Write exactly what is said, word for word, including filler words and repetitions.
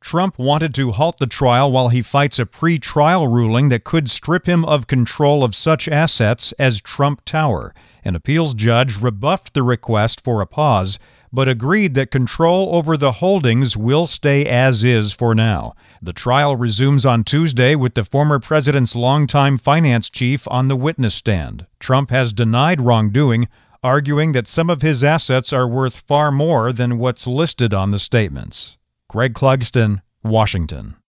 Trump wanted to halt the trial while he fights a pre-trial ruling that could strip him of control of such assets as Trump Tower. An appeals judge rebuffed the request for a pause, but agreed that control over the holdings will stay as is for now. The trial resumes on Tuesday with the former president's longtime finance chief on the witness stand. Trump has denied wrongdoing, arguing that some of his assets are worth far more than what's listed on the statements. Greg Clugston, Washington.